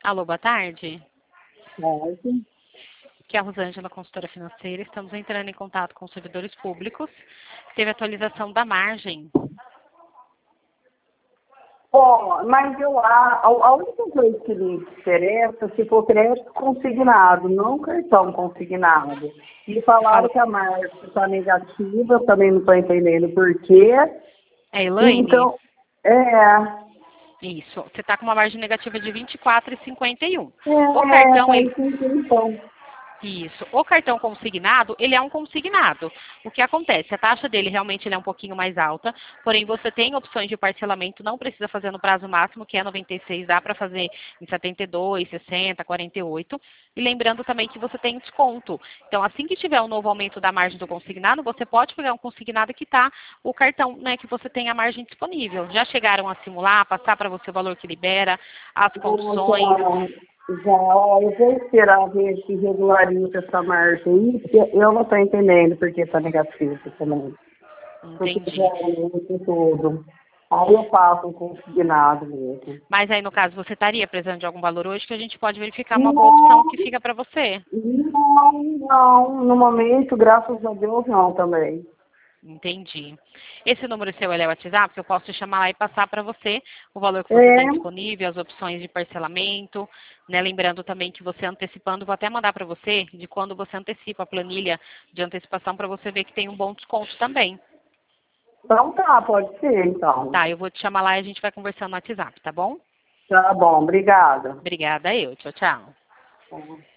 Alô, boa tarde. Pode. Aqui é a Rosângela, consultora financeira. Estamos entrando em contato com os servidores públicos. Teve atualização da margem. Ó, mas a única coisa que me interessa é se for crédito consignado, não cartão consignado. E falaram Fala. que a marca está negativa, eu também não estou entendendo por quê. É Elaine? Então, é, Isso. Você está com uma margem negativa de 24,51. O cartão, faz sentido então. Isso. O cartão consignado, ele é um consignado. O que acontece? A taxa dele realmente ele é um pouquinho mais alta, porém você tem opções de parcelamento, não precisa fazer no prazo máximo, que é 96, dá para fazer em 72, 60, 48. E lembrando também que você tem desconto. Então, assim que tiver o novo aumento da margem do consignado, você pode pegar um consignado que está o cartão, né, que você tem a margem disponível. Já chegaram a simular, passar para você o valor que libera, as condições? Ó, eu vou esperar ver se regulariza essa marca aí, porque eu não estou entendendo porque está negativo também. Porque já Entendi. é muito tudo. Aí eu faço um consignado mesmo. Mas aí, no caso, você estaria precisando de algum valor hoje que a gente pode verificar uma boa opção Não, que fica para você. não. No momento, graças a Deus, não também. Entendi. Esse número seu ele é o WhatsApp, eu posso te chamar lá e passar para você o valor que você É, tem disponível, as opções de parcelamento, né? Lembrando também que você antecipando, vou até mandar para você de quando você antecipa a planilha de antecipação para você ver que tem um bom desconto também. então tá, pode ser, então. Tá, eu vou te chamar lá e a gente vai conversando no WhatsApp, tá bom? Tá bom, obrigada. Obrigada, eu. Tchau, tchau.